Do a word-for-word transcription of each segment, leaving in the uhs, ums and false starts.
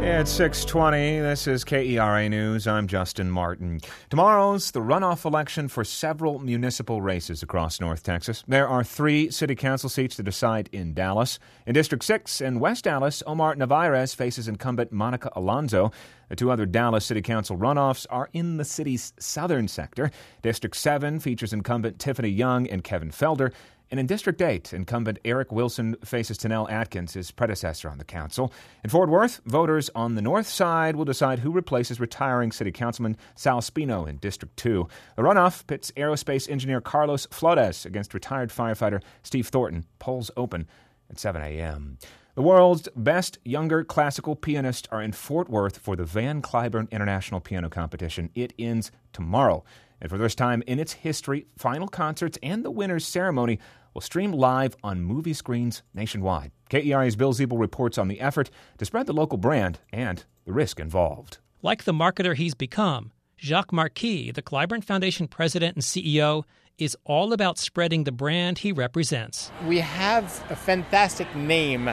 It's six twenty. This is K E R A News. I'm Justin Martin. Tomorrow's the runoff election for several municipal races across North Texas. There are three city council seats to decide in Dallas. In District six in West Dallas, Omar Navarez faces incumbent Monica Alonzo. The two other Dallas City Council runoffs are in the city's southern sector. District seven features incumbent Tiffany Young and Kevin Felder. And in District eight, incumbent Eric Wilson faces Tanel Atkins, his predecessor on the council. In Fort Worth, voters on the north side will decide who replaces retiring city councilman Sal Spino in District two. The runoff pits aerospace engineer Carlos Flores against retired firefighter Steve Thornton. Polls open at seven a.m. The world's best younger classical pianists are in Fort Worth for the Van Cliburn International Piano Competition. It ends tomorrow. And for the first time in its history, final concerts and the winner's ceremony will stream live on movie screens nationwide. K E R A's Bill Ziebel reports on the effort to spread the local brand and the risk involved. Like the marketer he's become, Jacques Marquis, the Cliburn Foundation president and C E O, is all about spreading the brand he represents. We have a fantastic name,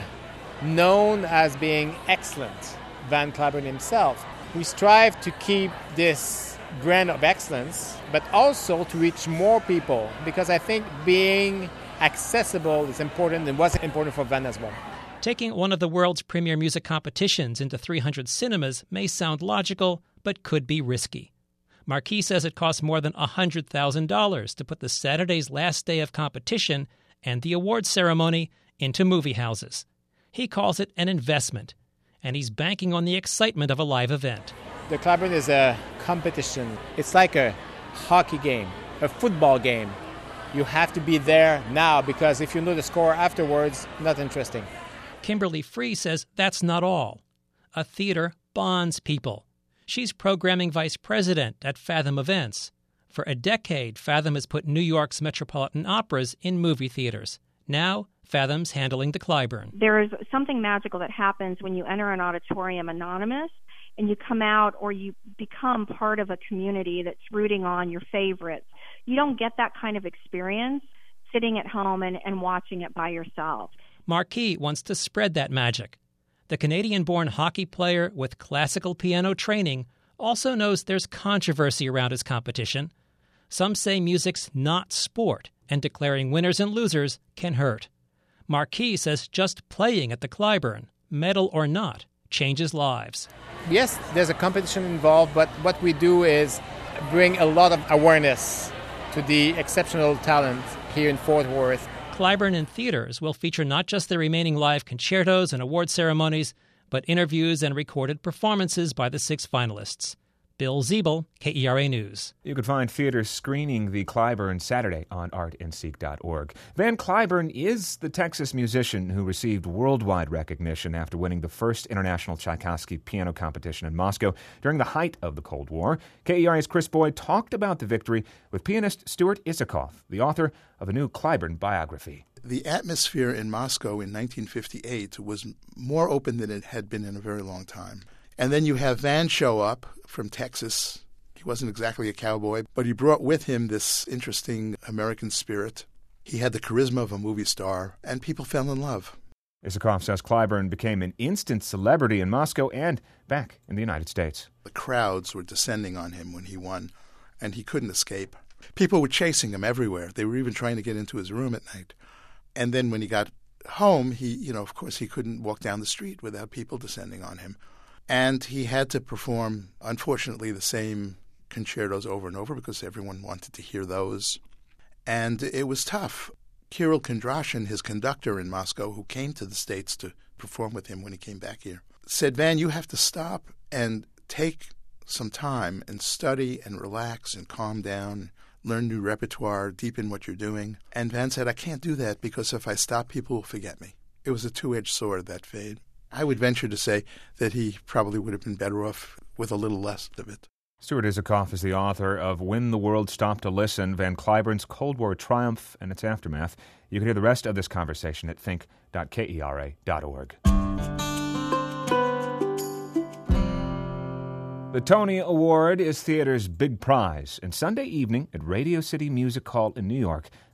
known as being excellent, Van Cliburn himself. We strive to keep this brand of excellence, but also to reach more people, because I think being accessible is important and was important for Van as well. Taking one of the world's premier music competitions into three hundred cinemas may sound logical, but could be risky. Marquis says it costs more than one hundred thousand dollars to put the Saturday's last day of competition and the awards ceremony into movie houses. He calls it an investment, and he's banking on the excitement of a live event. The Cliburn is a competition. It's like a hockey game, a football game. You have to be there now, because if you know the score afterwards, not interesting. Kimberly Free says that's not all. A theater bonds people. She's programming vice president at Fathom Events. For a decade, Fathom has put New York's Metropolitan Operas in movie theaters. Now, Fathom's handling the Cliburn. There is something magical that happens when you enter an auditorium anonymous and you come out, or you become part of a community that's rooting on your favorites. You don't get that kind of experience sitting at home and, and watching it by yourself. Marquis wants to spread that magic. The Canadian-born hockey player with classical piano training also knows there's controversy around his competition. Some say music's not sport, and declaring winners and losers can hurt. Marquis says just playing at the Cliburn, medal or not, changes lives. Yes, there's a competition involved, but what we do is bring a lot of awareness to the exceptional talent here in Fort Worth. Cliburn in theaters will feature not just the remaining live concertos and award ceremonies, but interviews and recorded performances by the six finalists. Bill Ziebel, K E R A News. You can find theaters screening the Cliburn Saturday on art and seek dot org. Van Cliburn is the Texas musician who received worldwide recognition after winning the first international Tchaikovsky piano competition in Moscow during the height of the Cold War. K E R A's Chris Boyd talked about the victory with pianist Stuart Isikoff, the author of a new Cliburn biography. The atmosphere in Moscow in nineteen fifty-eight was more open than it had been in a very long time. And then you have Van show up from Texas. He wasn't exactly a cowboy, but he brought with him this interesting American spirit. He had the charisma of a movie star, and people fell in love. Isikoff says Cliburn became an instant celebrity in Moscow and back in the United States. The crowds were descending on him when he won, and he couldn't escape. People were chasing him everywhere. They were even trying to get into his room at night. And then when he got home, he, you know, of course, he couldn't walk down the street without people descending on him. And he had to perform, unfortunately, the same concertos over and over because everyone wanted to hear those. And it was tough. Kirill Kondrashin, his conductor in Moscow, who came to the States to perform with him when he came back here, said, Van, you have to stop and take some time and study and relax and calm down, learn new repertoire, deepen what you're doing. And Van said, I can't do that because if I stop, people will forget me. It was a two-edged sword, that fade. I would venture to say that he probably would have been better off with a little less of it. Stuart Isikoff is the author of When the World Stopped to Listen, Van Cliburn's Cold War Triumph and Its Aftermath. You can hear the rest of this conversation at think dot kera dot org. The Tony Award is theater's big prize, and Sunday evening at Radio City Music Hall in New York,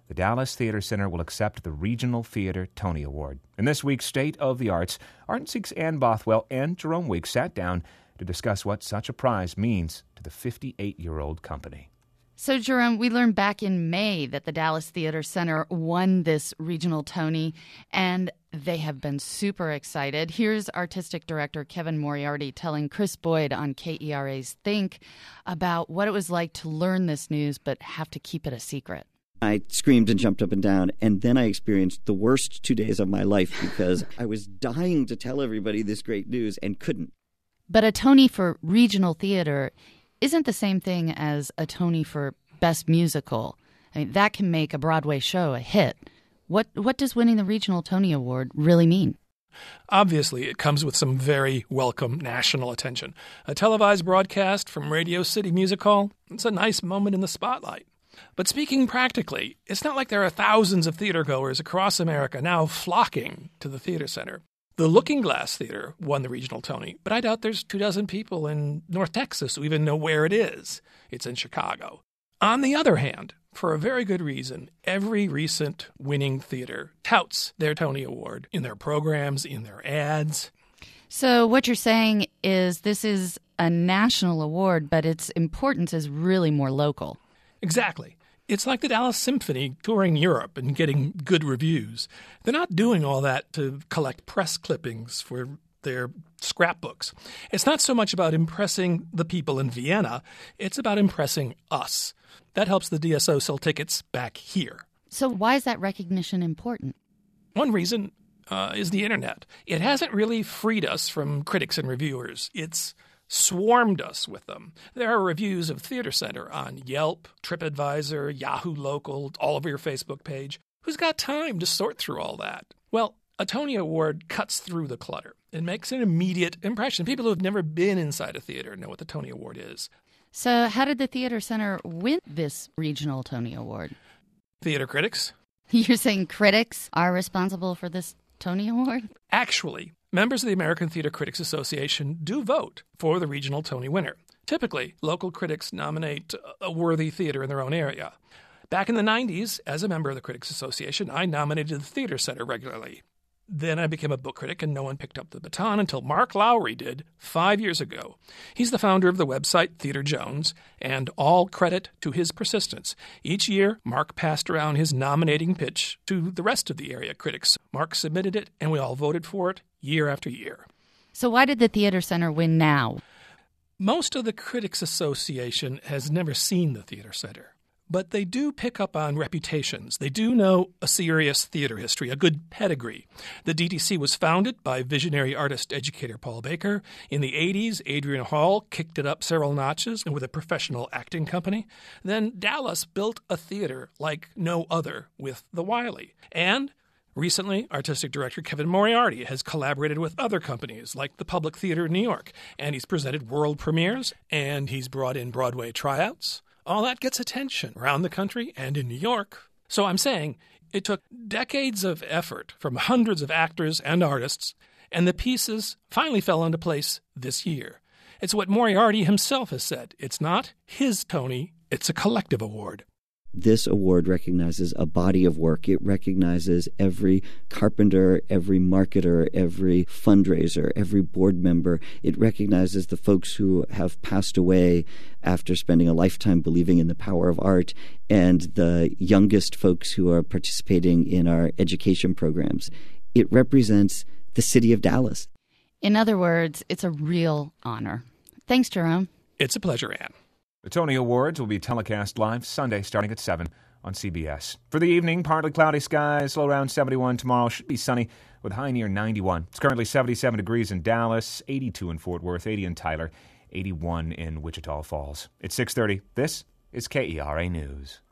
the Dallas Theater Center will accept the Regional Theater Tony Award. In this week's State of the Arts, Art and Seek's Ann Bothwell and Jerome Weeks sat down to discuss what such a prize means to the fifty-eight-year-old company. So, Jerome, we learned back in May that the Dallas Theater Center won this regional Tony, and they have been super excited. Here's Artistic Director Kevin Moriarty telling Chris Boyd on K E R A's Think about what it was like to learn this news but have to keep it a secret. I screamed and jumped up and down, and then I experienced the worst two days of my life because I was dying to tell everybody this great news and couldn't. But a Tony for regional theater isn't the same thing as a Tony for Best Musical. I mean, that can make a Broadway show a hit. What what does winning the Regional Tony Award really mean? Obviously, it comes with some very welcome national attention. A televised broadcast from Radio City Music Hall, it's a nice moment in the spotlight. But speaking practically, it's not like there are thousands of theatergoers across America now flocking to the Theater Center. The Looking Glass Theater won the Regional Tony, but I doubt there's two dozen people in North Texas who even know where it is. It's in Chicago. On the other hand, for a very good reason, every recent winning theater touts their Tony Award in their programs, in their ads. So what you're saying is this is a national award, but its importance is really more local. Exactly. It's like the Dallas Symphony touring Europe and getting good reviews. They're not doing all that to collect press clippings for their scrapbooks. It's not so much about impressing the people in Vienna. It's about impressing us. That helps the D S O sell tickets back here. So why is that recognition important? One reason uh, is the Internet. It hasn't really freed us from critics and reviewers. It's swarmed us with them. There are reviews of Theater Center on Yelp, TripAdvisor, Yahoo Local, all over your Facebook page. Who's got time to sort through all that? Well, a Tony Award cuts through the clutter. It makes an immediate impression. People who have never been inside a theater know what the Tony Award is. So how did the Theater Center win this regional Tony Award? Theater critics. You're saying critics are responsible for this Tony Award? Actually, members of the American Theater Critics Association do vote for the regional Tony winner. Typically, local critics nominate a worthy theater in their own area. Back in the nineties, as a member of the Critics Association, I nominated the Theater Center regularly. Then I became a book critic, and no one picked up the baton until Mark Lowry did five years ago. He's the founder of the website Theater Jones, and all credit to his persistence. Each year, Mark passed around his nominating pitch to the rest of the area critics. Mark submitted it, and we all voted for it year after year. So why did the Theater Center win now? Most of the Critics Association has never seen the Theater Center. But they do pick up on reputations. They do know a serious theater history, a good pedigree. The D T C was founded by visionary artist educator Paul Baker. In the eighties, Adrian Hall kicked it up several notches with a professional acting company. Then Dallas built a theater like no other with the Wiley. And recently, artistic director Kevin Moriarty has collaborated with other companies like the Public Theater in New York. And he's presented world premieres, and he's brought in Broadway tryouts. All that gets attention around the country and in New York. So I'm saying it took decades of effort from hundreds of actors and artists, and the pieces finally fell into place this year. It's what Moriarty himself has said. It's not his Tony, it's a collective award. This award recognizes a body of work. It recognizes every carpenter, every marketer, every fundraiser, every board member. It recognizes the folks who have passed away after spending a lifetime believing in the power of art, and the youngest folks who are participating in our education programs. It represents the city of Dallas. In other words, it's a real honor. Thanks, Jerome. It's a pleasure, Ann. The Tony Awards will be telecast live Sunday starting at seven on C B S. For the evening, partly cloudy skies, low around seventy-one. Tomorrow should be sunny with high near ninety-one. It's currently seventy-seven degrees in Dallas, eighty-two in Fort Worth, eighty in Tyler, eighty-one in Wichita Falls. It's six thirty. This is K E R A News.